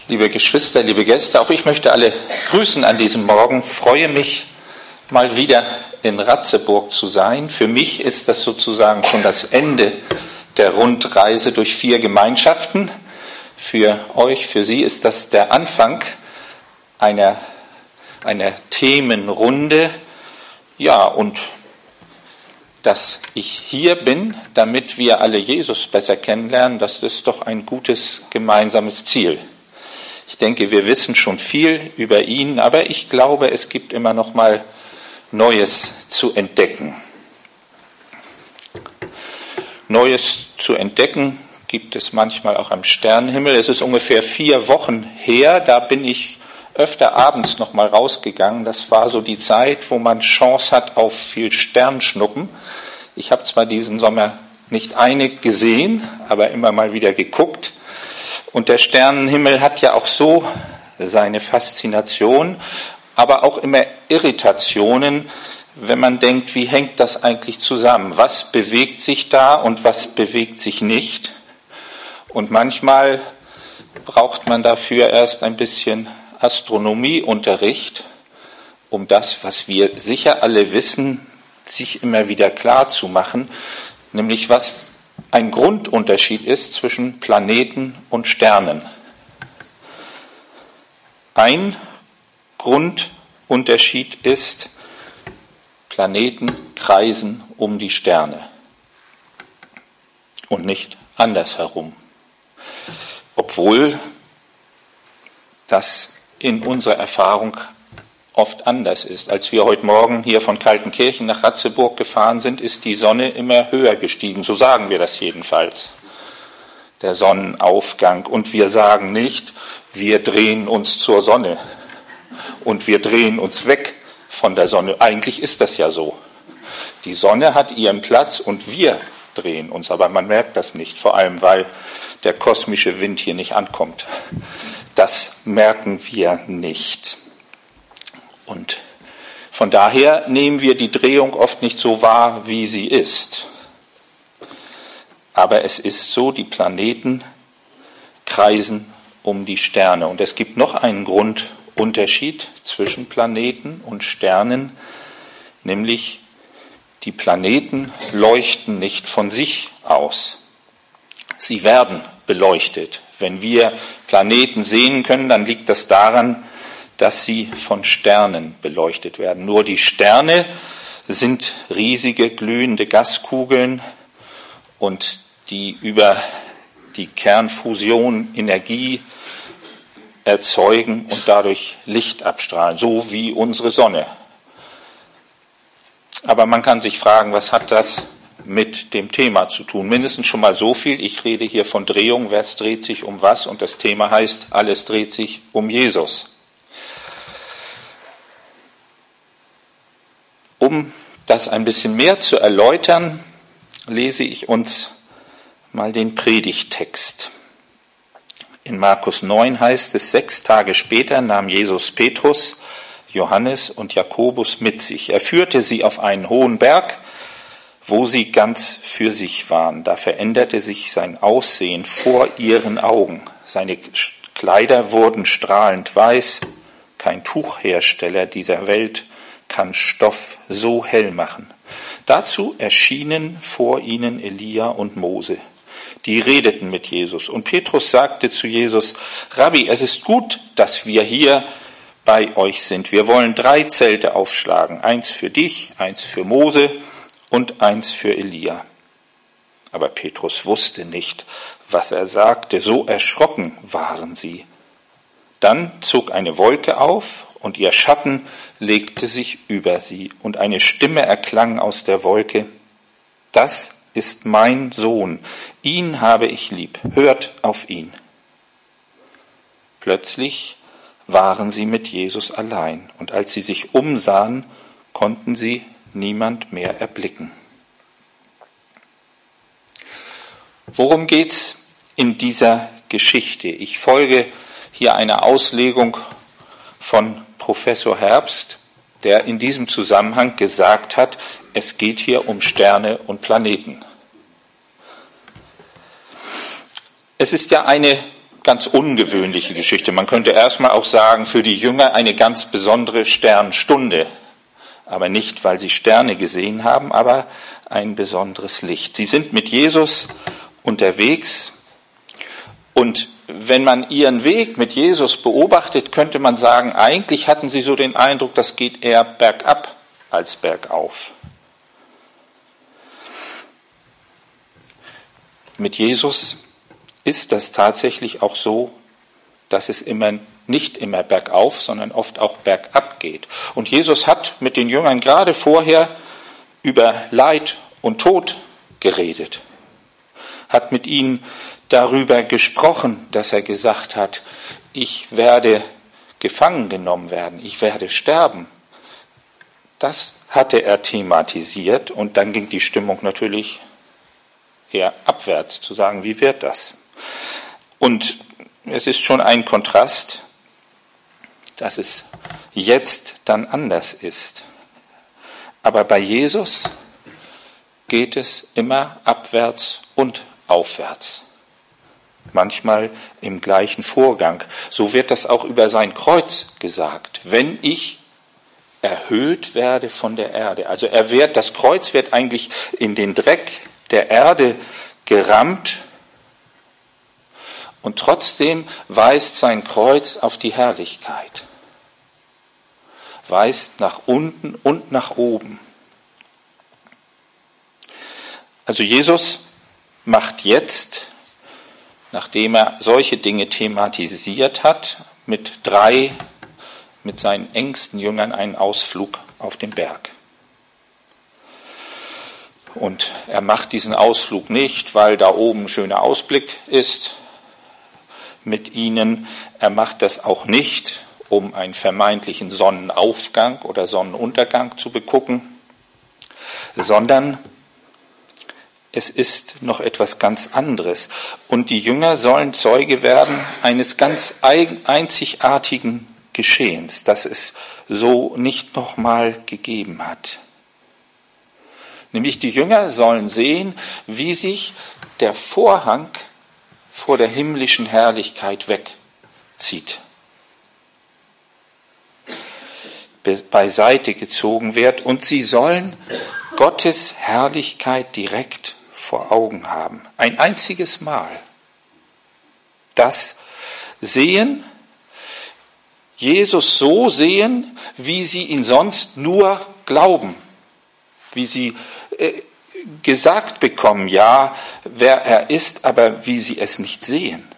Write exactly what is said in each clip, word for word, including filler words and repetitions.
Liebe Geschwister, liebe Gäste, auch ich möchte alle grüßen an diesem Morgen. Freue mich, mal wieder in Ratzeburg zu sein. Für mich ist das sozusagen schon das Ende der Rundreise durch vier Gemeinschaften. Für euch, für Sie ist das der Anfang einer, einer Themenrunde. Ja, und dass ich hier bin, damit wir alle Jesus besser kennenlernen, das ist doch ein gutes gemeinsames Ziel. Ich denke, wir wissen schon viel über ihn, aber ich glaube, es gibt immer noch mal Neues zu entdecken. Neues zu entdecken gibt es manchmal auch am Sternenhimmel. Es ist ungefähr vier Wochen her, da bin ich öfter abends noch mal rausgegangen. Das war so die Zeit, wo man Chance hat auf viel Sternschnuppen. Ich habe zwar diesen Sommer nicht eine gesehen, aber immer mal wieder geguckt. Und der Sternenhimmel hat ja auch so seine Faszination, aber auch immer Irritationen, wenn man denkt, wie hängt das eigentlich zusammen? Was bewegt sich da und was bewegt sich nicht? Und manchmal braucht man dafür erst ein bisschen Astronomieunterricht, um das, was wir sicher alle wissen, sich immer wieder klar zu machen, nämlich was ein Grundunterschied ist zwischen Planeten und Sternen. Ein Grundunterschied ist, Planeten kreisen um die Sterne und nicht andersherum. Obwohl das in unserer Erfahrung oft anders ist. Als wir heute Morgen hier von Kaltenkirchen nach Ratzeburg gefahren sind, ist die Sonne immer höher gestiegen. So sagen wir das jedenfalls, der Sonnenaufgang. Und wir sagen nicht, wir drehen uns zur Sonne und wir drehen uns weg von der Sonne. Eigentlich ist das ja so. Die Sonne hat ihren Platz und wir drehen uns, aber man merkt das nicht, vor allem weil der kosmische Wind hier nicht ankommt. Das merken wir nicht. Und von daher nehmen wir die Drehung oft nicht so wahr, wie sie ist. Aber es ist so, die Planeten kreisen um die Sterne. Und es gibt noch einen Grundunterschied zwischen Planeten und Sternen, nämlich die Planeten leuchten nicht von sich aus. Sie werden beleuchtet. Wenn wir Planeten sehen können, dann liegt das daran, dass sie von Sternen beleuchtet werden. Nur die Sterne sind riesige glühende Gaskugeln und die über die Kernfusion Energie erzeugen und dadurch Licht abstrahlen, so wie unsere Sonne. Aber man kann sich fragen, was hat das mit dem Thema zu tun? Mindestens schon mal so viel, ich rede hier von Drehung, was dreht sich um was, und das Thema heißt, alles dreht sich um Jesus. Um das ein bisschen mehr zu erläutern, lese ich uns mal den Predigttext. In Markus neun heißt es, sechs Tage später nahm Jesus Petrus, Johannes und Jakobus mit sich. Er führte sie auf einen hohen Berg, wo sie ganz für sich waren. Da veränderte sich sein Aussehen vor ihren Augen. Seine Kleider wurden strahlend weiß. Kein Tuchhersteller dieser Welt kann Stoff so hell machen. Dazu erschienen vor ihnen Elia und Mose. Die redeten mit Jesus. Und Petrus sagte zu Jesus, Rabbi, es ist gut, dass wir hier bei euch sind. Wir wollen drei Zelte aufschlagen. Eins für dich, eins für Mose und eins für Elia. Aber Petrus wusste nicht, was er sagte. So erschrocken waren sie. Dann zog eine Wolke auf und ihr Schatten legte sich über sie. Und eine Stimme erklang aus der Wolke, das ist mein Sohn, ihn habe ich lieb, hört auf ihn. Plötzlich waren sie mit Jesus allein, und als sie sich umsahen, konnten sie niemand mehr erblicken. Worum geht's in dieser Geschichte? Ich folge hier einer Auslegung von Professor Herbst, der in diesem Zusammenhang gesagt hat, es geht hier um Sterne und Planeten. Es ist ja eine ganz ungewöhnliche Geschichte. Man könnte erstmal auch sagen, für die Jünger eine ganz besondere Sternstunde. Aber nicht, weil sie Sterne gesehen haben, aber ein besonderes Licht. Sie sind mit Jesus unterwegs und wenn man ihren Weg mit Jesus beobachtet, könnte man sagen, eigentlich hatten sie so den Eindruck, das geht eher bergab als bergauf. Mit Jesus ist das tatsächlich auch so, dass es immer nicht immer bergauf, sondern oft auch bergab geht. Und Jesus hat mit den Jüngern gerade vorher über Leid und Tod geredet, hat mit ihnen darüber gesprochen, dass er gesagt hat, ich werde gefangen genommen werden, ich werde sterben. Das hatte er thematisiert und dann ging die Stimmung natürlich eher abwärts, zu sagen, wie wird das? Und es ist schon ein Kontrast, dass es jetzt dann anders ist. Aber bei Jesus geht es immer abwärts und aufwärts. Manchmal im gleichen Vorgang. So wird das auch über sein Kreuz gesagt. Wenn ich erhöht werde von der Erde. Also er wird, das Kreuz wird eigentlich in den Dreck der Erde gerammt und trotzdem weist sein Kreuz auf die Herrlichkeit. Weist nach unten und nach oben. Also Jesus macht jetzt, nachdem er solche Dinge thematisiert hat, mit drei, mit seinen engsten Jüngern einen Ausflug auf den Berg. Und er macht diesen Ausflug nicht, weil da oben ein schöner Ausblick ist mit ihnen. Er macht das auch nicht, um einen vermeintlichen Sonnenaufgang oder Sonnenuntergang zu begucken, sondern es ist noch etwas ganz anderes. Und die Jünger sollen Zeuge werden eines ganz einzigartigen Geschehens, das es so nicht nochmal gegeben hat. Nämlich die Jünger sollen sehen, wie sich der Vorhang vor der himmlischen Herrlichkeit wegzieht, beiseite gezogen wird und sie sollen Gottes Herrlichkeit direkt vor Augen haben. Ein einziges Mal. Das Sehen, Jesus so sehen, wie sie ihn sonst nur glauben, wie sie äh, gesagt bekommen, ja, wer er ist, aber wie sie es nicht sehen.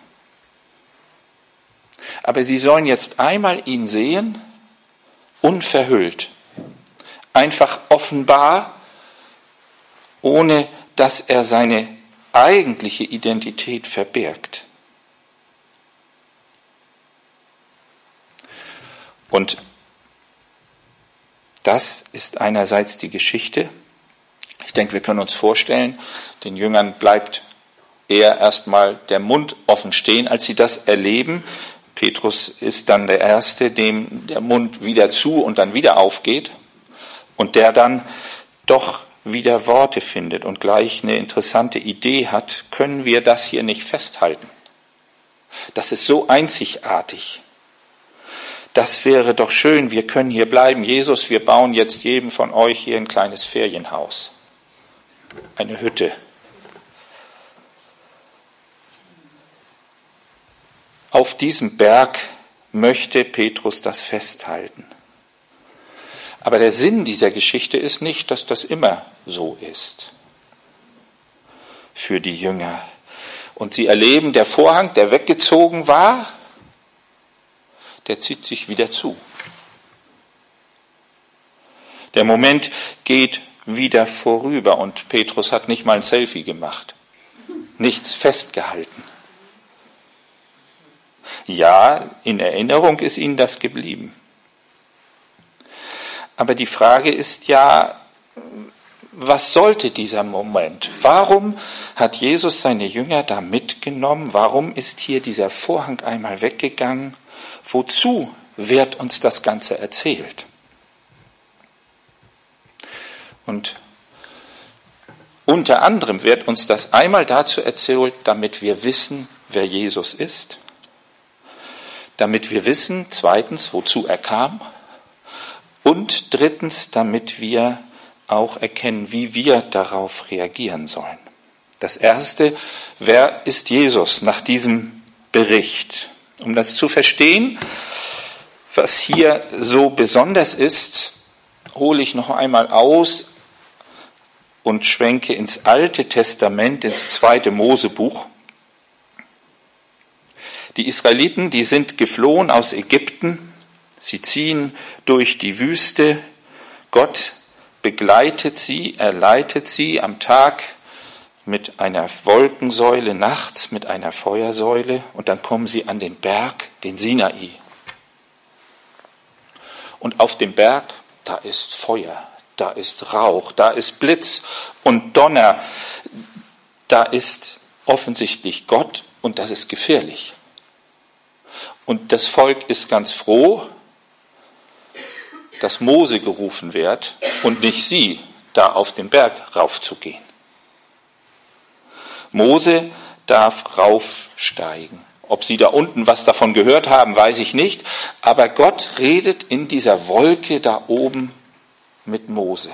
Aber sie sollen jetzt einmal ihn sehen, unverhüllt, einfach offenbar, ohne dass er seine eigentliche Identität verbirgt. Und das ist einerseits die Geschichte. Ich denke, wir können uns vorstellen, den Jüngern bleibt eher erstmal der Mund offen stehen, als sie das erleben. Petrus ist dann der Erste, dem der Mund wieder zu und dann wieder aufgeht und der dann doch wieder Worte findet und gleich eine interessante Idee hat. Können wir das hier nicht festhalten? Das ist so einzigartig. Das wäre doch schön, wir können hier bleiben. Jesus, wir bauen jetzt jedem von euch hier ein kleines Ferienhaus. Eine Hütte. Auf diesem Berg möchte Petrus das festhalten. Aber der Sinn dieser Geschichte ist nicht, dass das immer so ist für die Jünger. Und sie erleben, der Vorhang, der weggezogen war, der zieht sich wieder zu. Der Moment geht wieder vorüber und Petrus hat nicht mal ein Selfie gemacht, nichts festgehalten. Ja, in Erinnerung ist ihnen das geblieben. Aber die Frage ist ja, was sollte dieser Moment? Warum hat Jesus seine Jünger da mitgenommen? Warum ist hier dieser Vorhang einmal weggegangen? Wozu wird uns das Ganze erzählt? Und unter anderem wird uns das einmal dazu erzählt, damit wir wissen, wer Jesus ist, damit wir wissen, zweitens, wozu er kam, und drittens, damit wir auch erkennen, wie wir darauf reagieren sollen. Das Erste, wer ist Jesus nach diesem Bericht? Um das zu verstehen, was hier so besonders ist, hole ich noch einmal aus und schwenke ins Alte Testament, ins zweite Mosebuch. Die Israeliten, die sind geflohen aus Ägypten, sie ziehen durch die Wüste, Gott begleitet sie, er leitet sie am Tag mit einer Wolkensäule, nachts mit einer Feuersäule und dann kommen sie an den Berg, den Sinai. Und auf dem Berg, da ist Feuer, da ist Rauch, da ist Blitz und Donner, da ist offensichtlich Gott und das ist gefährlich. Und das Volk ist ganz froh, dass Mose gerufen wird und nicht sie, da auf den Berg raufzugehen. Mose darf raufsteigen. Ob sie da unten was davon gehört haben, weiß ich nicht. Aber Gott redet in dieser Wolke da oben mit Mose.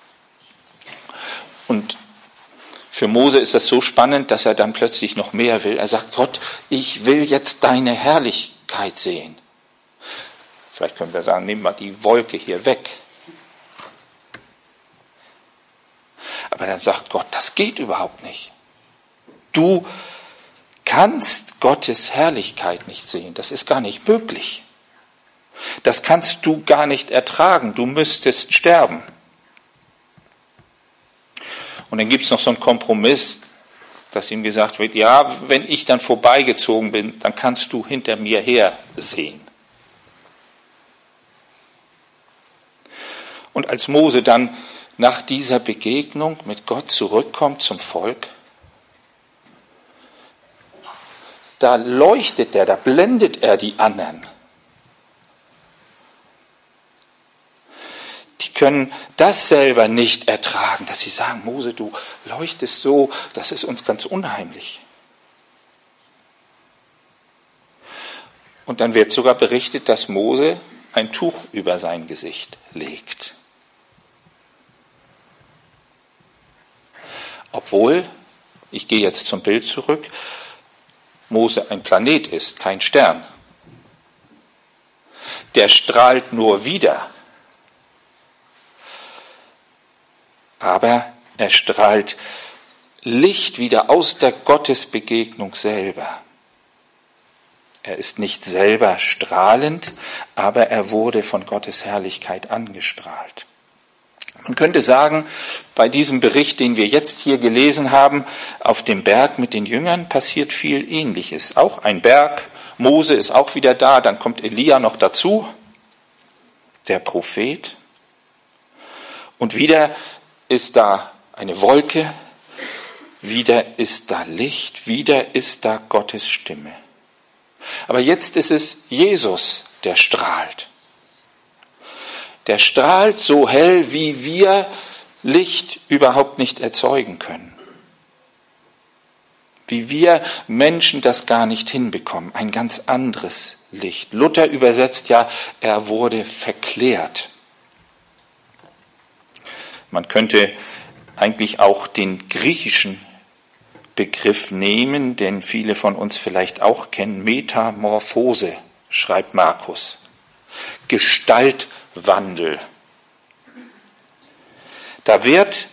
Und für Mose ist das so spannend, dass er dann plötzlich noch mehr will. Er sagt, Gott, ich will jetzt deine Herrlichkeit sehen. Vielleicht können wir sagen, nehmen wir die Wolke hier weg. Aber dann sagt Gott, das geht überhaupt nicht. Du kannst Gottes Herrlichkeit nicht sehen. Das ist gar nicht möglich. Das kannst du gar nicht ertragen. Du müsstest sterben. Und dann gibt es noch so einen Kompromiss, dass ihm gesagt wird, ja, wenn ich dann vorbeigezogen bin, dann kannst du hinter mir her sehen. Und als Mose dann nach dieser Begegnung mit Gott zurückkommt zum Volk, da leuchtet er, da blendet er die anderen. Die können das selber nicht ertragen, dass sie sagen, Mose, du leuchtest so, das ist uns ganz unheimlich. Und dann wird sogar berichtet, dass Mose ein Tuch über sein Gesicht legt. Obwohl, ich gehe jetzt zum Bild zurück, Mose ein Planet ist, kein Stern. Der strahlt nur wieder. Aber er strahlt Licht wieder aus der Gottesbegegnung selber. Er ist nicht selber strahlend, aber er wurde von Gottes Herrlichkeit angestrahlt. Man könnte sagen, bei diesem Bericht, den wir jetzt hier gelesen haben, auf dem Berg mit den Jüngern passiert viel Ähnliches. Auch ein Berg, Mose ist auch wieder da, dann kommt Elia noch dazu, der Prophet. Und wieder ist da eine Wolke, wieder ist da Licht, wieder ist da Gottes Stimme. Aber jetzt ist es Jesus, der strahlt. Der strahlt so hell, wie wir Licht überhaupt nicht erzeugen können. Wie wir Menschen das gar nicht hinbekommen. Ein ganz anderes Licht. Luther übersetzt ja, er wurde verklärt. Man könnte eigentlich auch den griechischen Begriff nehmen, den viele von uns vielleicht auch kennen. Metamorphose, schreibt Markus. Gestaltwandel. Da wird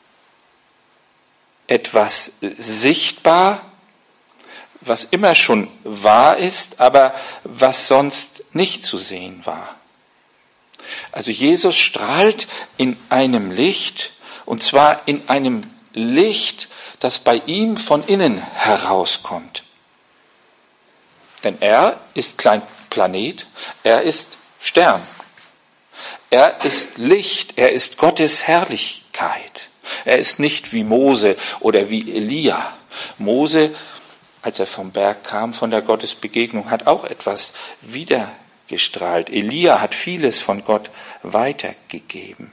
etwas sichtbar, was immer schon wahr ist, aber was sonst nicht zu sehen war. Also Jesus strahlt in einem Licht, und zwar in einem Licht, das bei ihm von innen herauskommt. Denn er ist kein Planet, er ist Stern. Er ist Licht, er ist Gottes Herrlichkeit. Er ist nicht wie Mose oder wie Elia. Mose, als er vom Berg kam, von der Gottesbegegnung, hat auch etwas wiedergestrahlt. Elia hat vieles von Gott weitergegeben.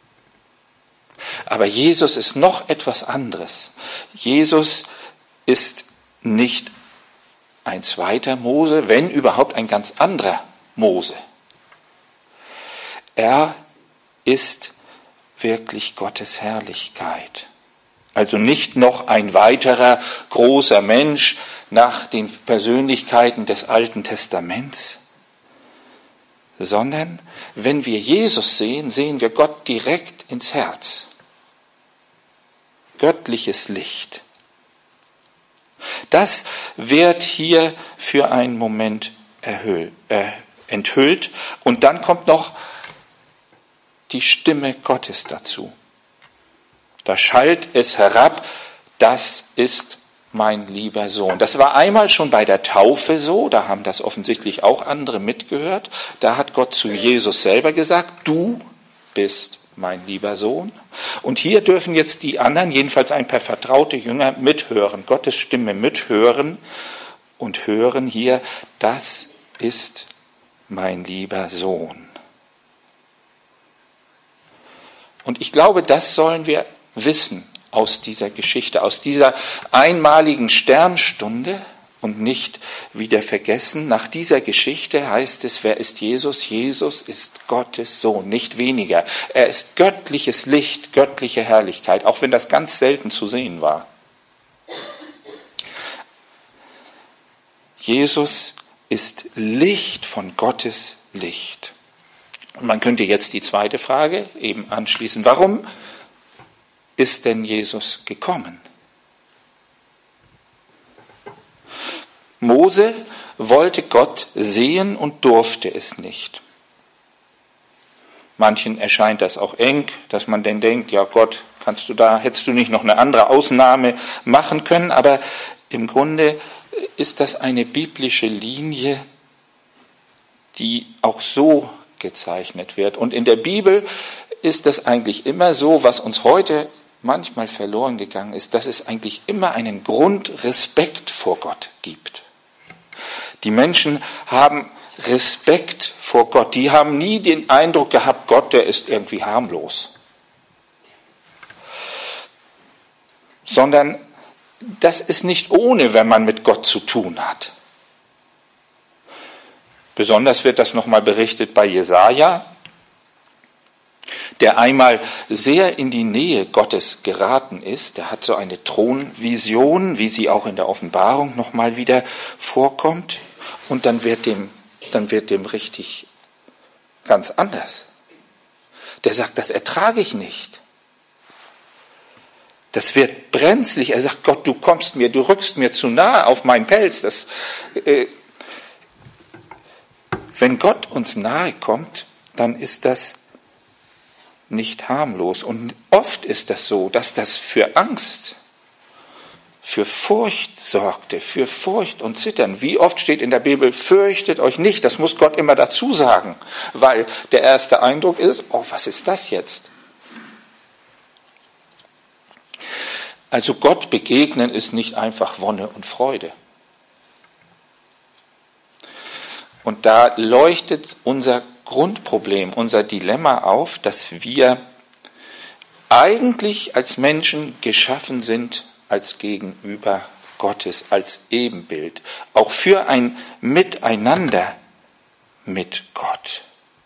Aber Jesus ist noch etwas anderes. Jesus ist nicht ein zweiter Mose, wenn überhaupt ein ganz anderer Mose. Er ist wirklich Gottes Herrlichkeit. Also nicht noch ein weiterer großer Mensch nach den Persönlichkeiten des Alten Testaments, sondern wenn wir Jesus sehen, sehen wir Gott direkt ins Herz. Göttliches Licht. Das wird hier für einen Moment erhöht, äh, enthüllt und dann kommt noch die Stimme Gottes dazu. Da schallt es herab, das ist mein lieber Sohn. Das war einmal schon bei der Taufe so, da haben das offensichtlich auch andere mitgehört. Da hat Gott zu Jesus selber gesagt, du bist mein lieber Sohn. Und hier dürfen jetzt die anderen, jedenfalls ein paar vertraute Jünger, mithören, Gottes Stimme mithören und hören hier, das ist mein lieber Sohn. Und ich glaube, das sollen wir wissen aus dieser Geschichte, aus dieser einmaligen Sternstunde und nicht wieder vergessen. Nach dieser Geschichte heißt es, wer ist Jesus? Jesus ist Gottes Sohn, nicht weniger. Er ist göttliches Licht, göttliche Herrlichkeit, auch wenn das ganz selten zu sehen war. Jesus ist Licht von Gottes Licht. Und man könnte jetzt die zweite Frage eben anschließen. Warum ist denn Jesus gekommen? Mose wollte Gott sehen und durfte es nicht. Manchen erscheint das auch eng, dass man denn denkt, ja Gott, kannst du da, hättest du nicht noch eine andere Ausnahme machen können? Aber im Grunde ist das eine biblische Linie, die auch so gezeichnet wird. Und in der Bibel ist das eigentlich immer so, was uns heute manchmal verloren gegangen ist, dass es eigentlich immer einen Grundrespekt vor Gott gibt. Die Menschen haben Respekt vor Gott. Die haben nie den Eindruck gehabt, Gott, der ist irgendwie harmlos. Sondern das ist nicht ohne, wenn man mit Gott zu tun hat. Besonders wird das nochmal berichtet bei Jesaja, der einmal sehr in die Nähe Gottes geraten ist. Der hat so eine Thronvision, wie sie auch in der Offenbarung nochmal wieder vorkommt. Und dann wird dem, dann wird dem richtig ganz anders. Der sagt, das ertrage ich nicht. Das wird brenzlig. Er sagt, Gott, du kommst mir, du rückst mir zu nahe auf meinen Pelz. Das, äh, wenn Gott uns nahe kommt, dann ist das nicht harmlos. Und oft ist das so, dass das für Angst, für Furcht sorgte, für Furcht und Zittern. Wie oft steht in der Bibel, fürchtet euch nicht, das muss Gott immer dazu sagen, weil der erste Eindruck ist, oh, was ist das jetzt? Also Gott begegnen ist nicht einfach Wonne und Freude. Und da leuchtet unser Grundproblem, unser Dilemma auf, dass wir eigentlich als Menschen geschaffen sind als Gegenüber Gottes, als Ebenbild, auch für ein Miteinander mit Gott.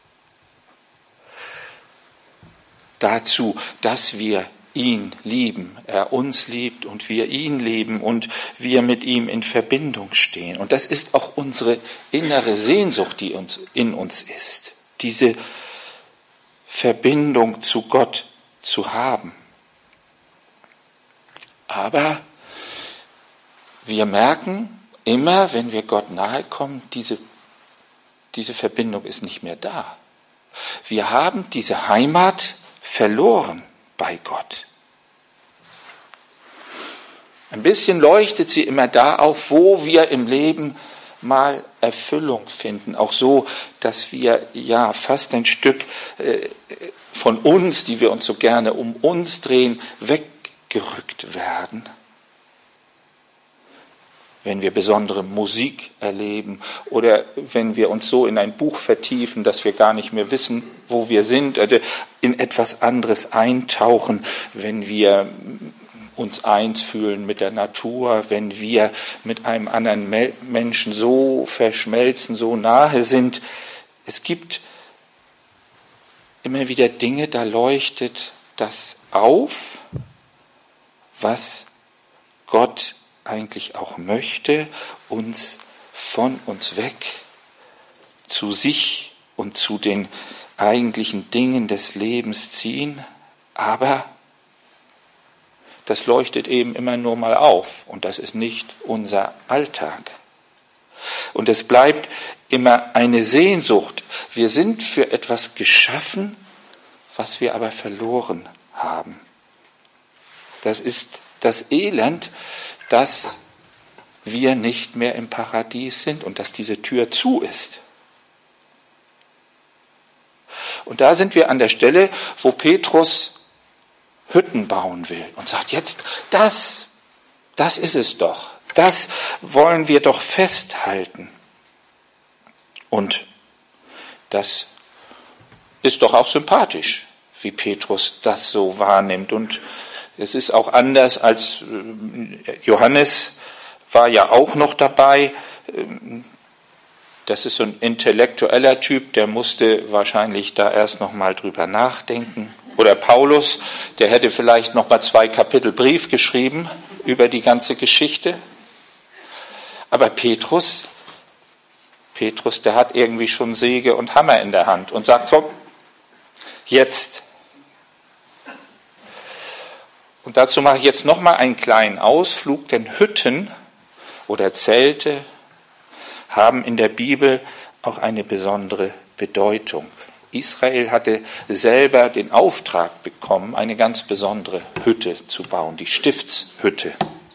Dazu, dass wir ihn lieben, er uns liebt und wir ihn lieben und wir mit ihm in Verbindung stehen. Und das ist auch unsere innere Sehnsucht, die uns in uns ist, diese Verbindung zu Gott zu haben. Aber wir merken immer, wenn wir Gott nahe kommen, diese, diese Verbindung ist nicht mehr da. Wir haben diese Heimat verloren bei Gott. Ein bisschen leuchtet sie immer da auf, wo wir im Leben mal Erfüllung finden. Auch so, dass wir ja fast ein Stück äh, von uns, die wir uns so gerne um uns drehen, weggerückt werden. Wenn wir besondere Musik erleben oder wenn wir uns so in ein Buch vertiefen, dass wir gar nicht mehr wissen, wo wir sind, also in etwas anderes eintauchen, wenn wir uns eins fühlen mit der Natur, wenn wir mit einem anderen Menschen so verschmelzen, so nahe sind. Es gibt immer wieder Dinge, da leuchtet das auf, was Gott eigentlich auch möchte, uns von uns weg zu sich und zu den eigentlichen Dingen des Lebens ziehen, aber das leuchtet eben immer nur mal auf und das ist nicht unser Alltag. Und es bleibt immer eine Sehnsucht. Wir sind für etwas geschaffen, was wir aber verloren haben. Das ist das Elend, dass wir nicht mehr im Paradies sind und dass diese Tür zu ist. Und da sind wir an der Stelle, wo Petrus Hütten bauen will und sagt, jetzt, das, das ist es doch. Das wollen wir doch festhalten. Und das ist doch auch sympathisch, wie Petrus das so wahrnimmt. Und es ist auch anders als Johannes war ja auch noch dabei. Das ist so ein intellektueller Typ, der musste wahrscheinlich da erst noch mal drüber nachdenken. Oder Paulus, der hätte vielleicht noch mal zwei Kapitel Brief geschrieben über die ganze Geschichte. Aber Petrus, Petrus, der hat irgendwie schon Säge und Hammer in der Hand und sagt, so, jetzt. Und dazu mache ich jetzt noch mal einen kleinen Ausflug, denn Hütten oder Zelte haben in der Bibel auch eine besondere Bedeutung. Israel hatte selber den Auftrag bekommen, eine ganz besondere Hütte zu bauen, die Stiftshütte.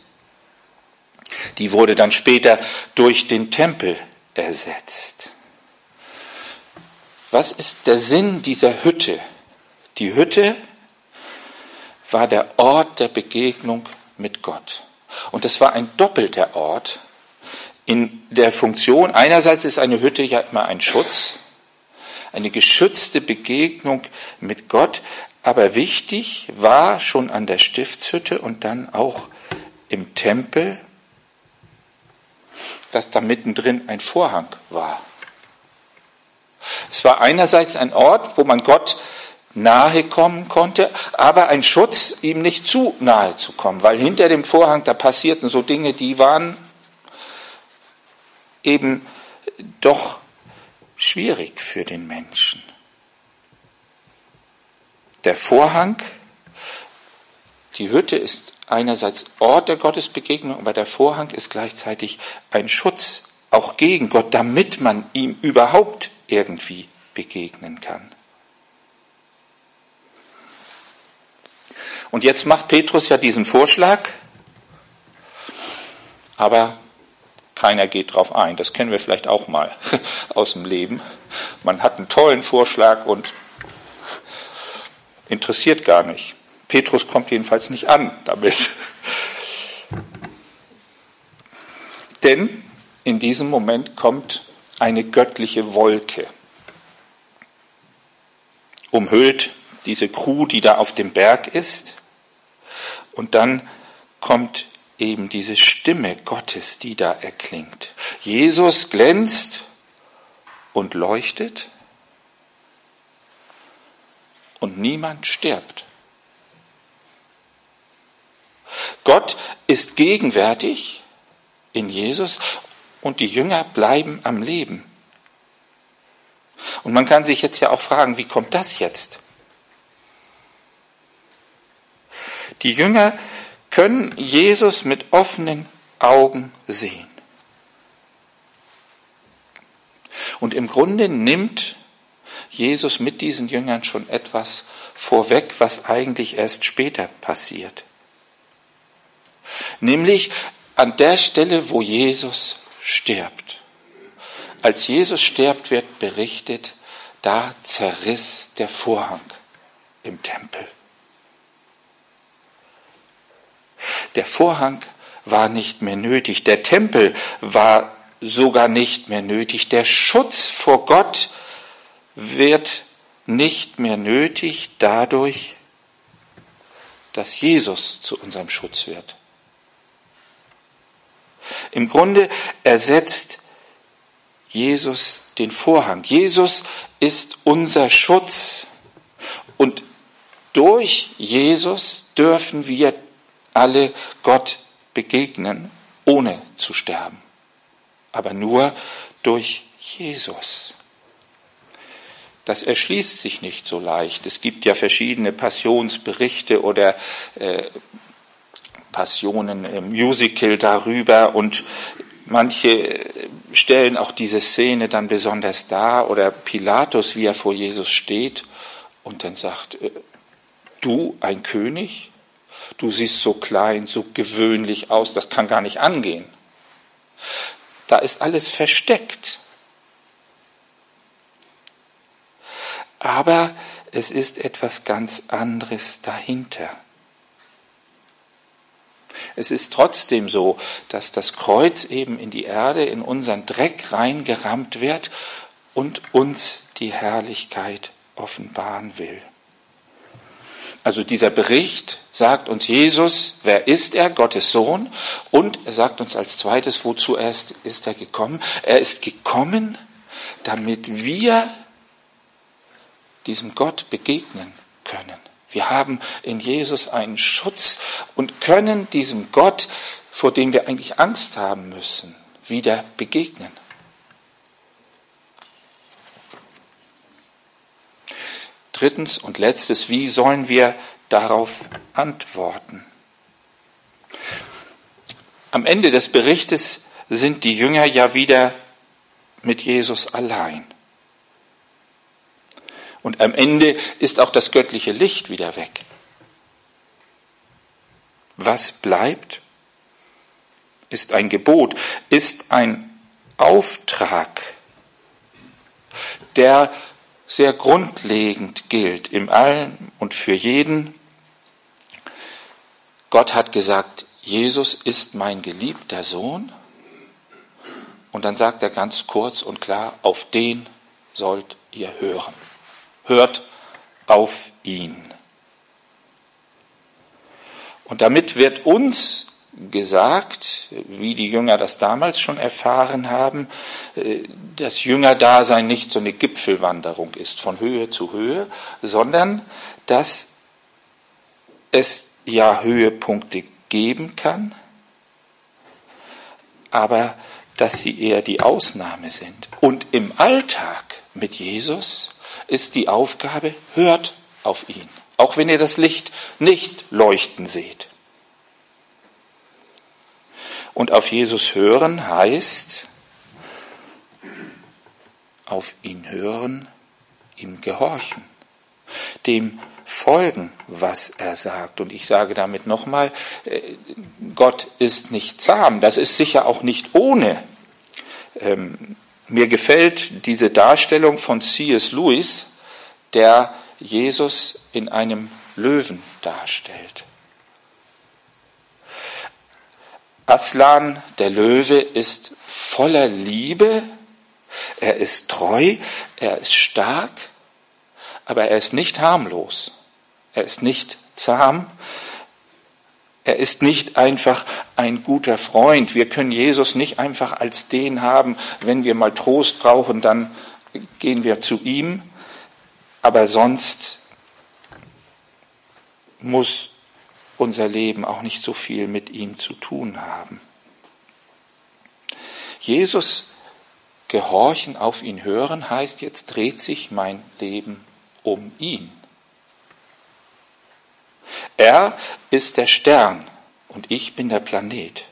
Die wurde dann später durch den Tempel ersetzt. Was ist der Sinn dieser Hütte? Die Hütte war der Ort der Begegnung mit Gott. Und es war ein doppelter Ort in der Funktion. Einerseits ist eine Hütte ja immer ein Schutz, eine geschützte Begegnung mit Gott. Aber wichtig war schon an der Stiftshütte und dann auch im Tempel, dass da mittendrin ein Vorhang war. Es war einerseits ein Ort, wo man Gott nahe kommen konnte, aber ein Schutz, ihm nicht zu nahe zu kommen, weil hinter dem Vorhang, da passierten so Dinge, die waren eben doch schwierig für den Menschen. Der Vorhang, die Hütte ist einerseits Ort der Gottesbegegnung, aber der Vorhang ist gleichzeitig ein Schutz, auch gegen Gott, damit man ihm überhaupt irgendwie begegnen kann. Und jetzt macht Petrus ja diesen Vorschlag, aber keiner geht drauf ein. Das kennen wir vielleicht auch mal aus dem Leben. Man hat einen tollen Vorschlag und interessiert gar nicht. Petrus kommt jedenfalls nicht an damit. Denn in diesem Moment kommt eine göttliche Wolke. Umhüllt diese Crew, die da auf dem Berg ist. Und dann kommt eben diese Stimme Gottes, die da erklingt. Jesus glänzt und leuchtet und niemand stirbt. Gott ist gegenwärtig in Jesus und die Jünger bleiben am Leben. Und man kann sich jetzt ja auch fragen, wie kommt das jetzt? Die Jünger können Jesus mit offenen Augen sehen. Und im Grunde nimmt Jesus mit diesen Jüngern schon etwas vorweg, was eigentlich erst später passiert. Nämlich an der Stelle, wo Jesus stirbt. Als Jesus stirbt, wird berichtet, da zerriss der Vorhang im Tempel. Der Vorhang war nicht mehr nötig, der Tempel war sogar nicht mehr nötig, der Schutz vor Gott wird nicht mehr nötig dadurch, dass Jesus zu unserem Schutz wird. Im Grunde ersetzt Jesus den Vorhang. Jesus ist unser Schutz. Und durch Jesus dürfen wir alle Gott begegnen, ohne zu sterben. Aber nur durch Jesus. Das erschließt sich nicht so leicht. Es gibt ja verschiedene Passionsberichte oder äh, Passionen im Musical darüber und manche stellen auch diese Szene dann besonders dar oder Pilatus, wie er vor Jesus steht und dann sagt, du ein König? Du siehst so klein, so gewöhnlich aus, das kann gar nicht angehen. Da ist alles versteckt. Aber es ist etwas ganz anderes dahinter. Es ist trotzdem so, dass das Kreuz eben in die Erde, in unseren Dreck reingerammt wird und uns die Herrlichkeit offenbaren will. Also dieser Bericht sagt uns Jesus, wer ist er? Gottes Sohn. Und er sagt uns als zweites, wozu erst ist er gekommen? Er ist gekommen, damit wir diesem Gott begegnen können. Wir haben in Jesus einen Schutz und können diesem Gott, vor dem wir eigentlich Angst haben müssen, wieder begegnen. Drittens und letztes, wie sollen wir darauf antworten? Am Ende des Berichtes sind die Jünger ja wieder mit Jesus allein. Und am Ende ist auch das göttliche Licht wieder weg. Was bleibt, ist ein Gebot, ist ein Auftrag, der sehr grundlegend gilt im Allen und für jeden. Gott hat gesagt, Jesus ist mein geliebter Sohn. Und dann sagt er ganz kurz und klar, auf den sollt ihr hören. Hört auf ihn. Und damit wird uns gesagt, wie die Jünger das damals schon erfahren haben, dass Jüngerdasein nicht so eine Gipfelwanderung ist, von Höhe zu Höhe, sondern dass es ja Höhepunkte geben kann, aber dass sie eher die Ausnahme sind. Und im Alltag mit Jesus ist die Aufgabe, hört auf ihn, auch wenn ihr das Licht nicht leuchten seht. Und auf Jesus hören heißt, auf ihn hören, ihm gehorchen, dem folgen, was er sagt. Und ich sage damit nochmal, Gott ist nicht zahm, das ist sicher auch nicht ohne. Ähm, mir gefällt diese Darstellung von C S Lewis, der Jesus in einem Löwen darstellt. Aslan, der Löwe, ist voller Liebe, er ist treu, er ist stark, aber er ist nicht harmlos, er ist nicht zahm, er ist nicht einfach ein guter Freund. Wir können Jesus nicht einfach als den haben, wenn wir mal Trost brauchen, dann gehen wir zu ihm, aber sonst muss unser Leben auch nicht so viel mit ihm zu tun haben. Jesus gehorchen, auf ihn hören, heißt, jetzt dreht sich mein Leben um ihn. Er ist der Stern und ich bin der Planet.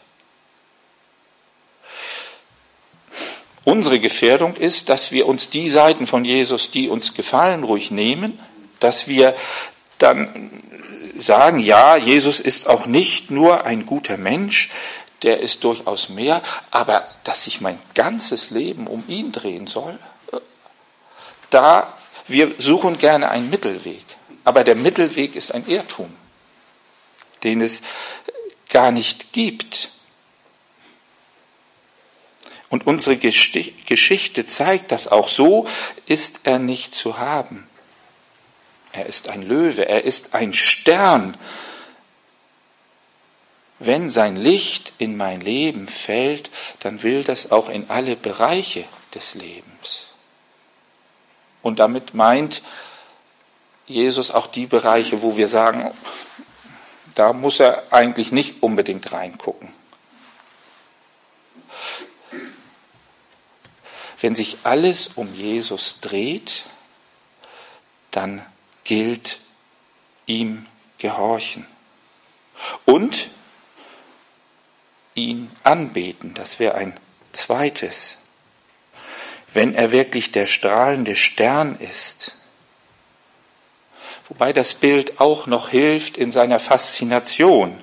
Unsere Gefährdung ist, dass wir uns die Seiten von Jesus, die uns gefallen, ruhig nehmen, dass wir dann sagen, ja, Jesus ist auch nicht nur ein guter Mensch, der ist durchaus mehr, aber dass sich mein ganzes Leben um ihn drehen soll, da wir suchen gerne einen Mittelweg, aber der Mittelweg ist ein Irrtum, den es gar nicht gibt. Und unsere Geschichte zeigt, dass auch so ist er nicht zu haben. Er ist ein Löwe, er ist ein Stern, wenn sein Licht in mein Leben fällt, dann will das auch in alle Bereiche des Lebens. Und damit meint Jesus auch die Bereiche, wo wir sagen, da muss er eigentlich nicht unbedingt reingucken. Wenn sich alles um Jesus dreht, dann gilt ihm gehorchen und ihn anbeten. Das wäre ein zweites. Wenn er wirklich der strahlende Stern ist, wobei das Bild auch noch hilft in seiner Faszination.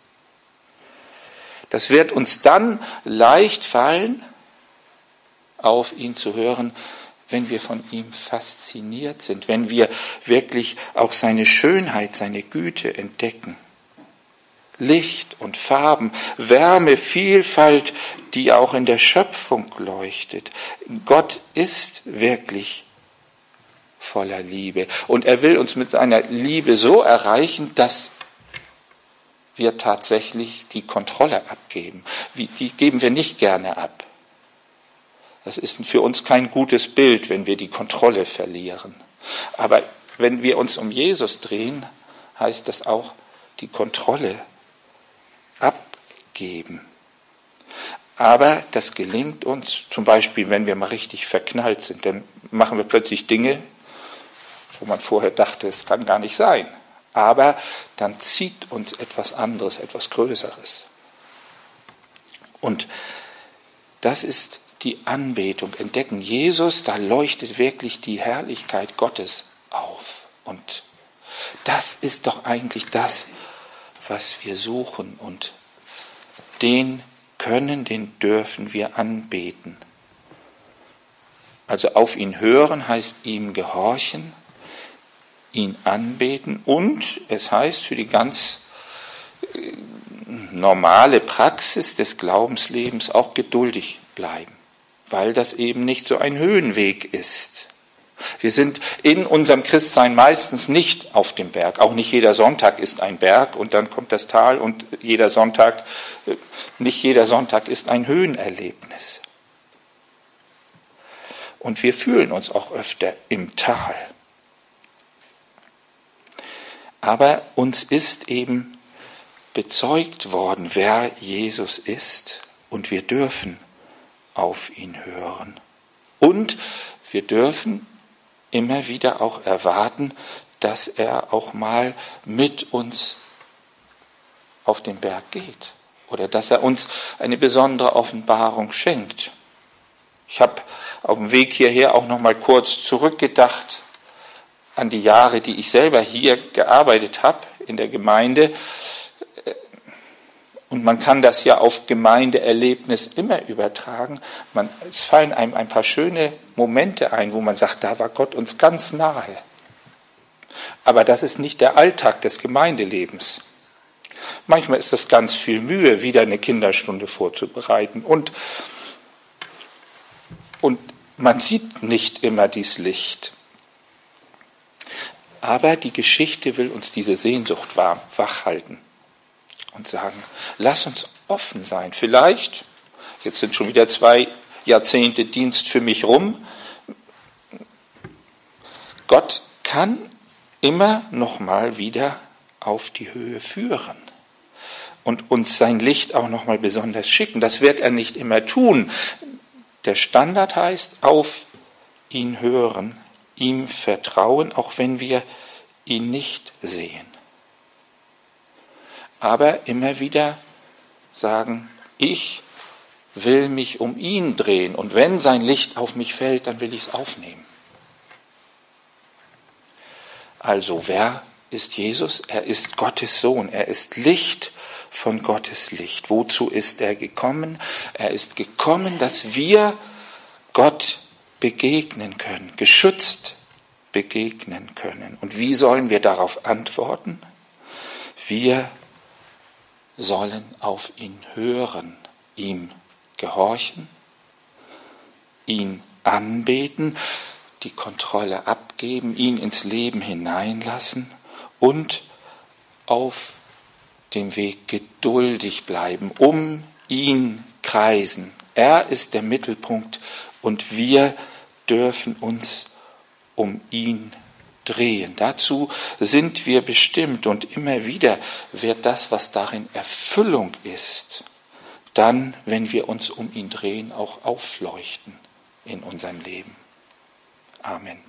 Das wird uns dann leicht fallen, auf ihn zu hören, wenn wir von ihm fasziniert sind, wenn wir wirklich auch seine Schönheit, seine Güte entdecken. Licht und Farben, Wärme, Vielfalt, die auch in der Schöpfung leuchtet. Gott ist wirklich voller Liebe. Und er will uns mit seiner Liebe so erreichen, dass wir tatsächlich die Kontrolle abgeben. Die geben wir nicht gerne ab. Das ist für uns kein gutes Bild, wenn wir die Kontrolle verlieren. Aber wenn wir uns um Jesus drehen, heißt das auch die Kontrolle abgeben. Aber das gelingt uns, zum Beispiel, wenn wir mal richtig verknallt sind, dann machen wir plötzlich Dinge, wo man vorher dachte, es kann gar nicht sein. Aber dann zieht uns etwas anderes, etwas Größeres. Und das ist die Anbetung. Entdecken Jesus, da leuchtet wirklich die Herrlichkeit Gottes auf. Und das ist doch eigentlich das, was wir suchen. Und den können, den dürfen wir anbeten. Also auf ihn hören heißt ihm gehorchen, ihn anbeten und es heißt für die ganz normale Praxis des Glaubenslebens auch geduldig bleiben, weil das eben nicht so ein Höhenweg ist. Wir sind in unserem Christsein meistens nicht auf dem Berg. Auch nicht jeder Sonntag ist ein Berg und dann kommt das Tal und jeder Sonntag, nicht jeder Sonntag ist ein Höhenerlebnis. Und wir fühlen uns auch öfter im Tal. Aber uns ist eben bezeugt worden, wer Jesus ist, und wir dürfen auf ihn hören. Und wir dürfen immer wieder auch erwarten, dass er auch mal mit uns auf den Berg geht oder dass er uns eine besondere Offenbarung schenkt. Ich habe auf dem Weg hierher auch noch mal kurz zurückgedacht an die Jahre, die ich selber hier gearbeitet habe in der Gemeinde. Und man kann das ja auf Gemeindeerlebnis immer übertragen. Man, es fallen einem ein paar schöne Momente ein, wo man sagt, da war Gott uns ganz nahe. Aber das ist nicht der Alltag des Gemeindelebens. Manchmal ist das ganz viel Mühe, wieder eine Kinderstunde vorzubereiten. Und, und man sieht nicht immer dieses Licht. Aber die Geschichte will uns diese Sehnsucht wach halten. Und sagen, lass uns offen sein. Vielleicht, jetzt sind schon wieder zwei Jahrzehnte Dienst für mich rum, Gott kann immer noch mal wieder auf die Höhe führen und uns sein Licht auch noch mal besonders schicken. Das wird er nicht immer tun. Der Standard heißt, auf ihn hören, ihm vertrauen, auch wenn wir ihn nicht sehen. Aber immer wieder sagen, ich will mich um ihn drehen und wenn sein Licht auf mich fällt, dann will ich es aufnehmen. Also wer ist Jesus? Er ist Gottes Sohn, er ist Licht von Gottes Licht. Wozu ist er gekommen? Er ist gekommen, dass wir Gott begegnen können, geschützt begegnen können. Und wie sollen wir darauf antworten? Wir sollen auf ihn hören, ihm gehorchen, ihn anbeten, die Kontrolle abgeben, ihn ins Leben hineinlassen und auf dem Weg geduldig bleiben, um ihn kreisen. Er ist der Mittelpunkt und wir dürfen uns um ihn drehen. Dazu sind wir bestimmt und immer wieder wird das, was darin Erfüllung ist, dann, wenn wir uns um ihn drehen, auch aufleuchten in unserem Leben. Amen.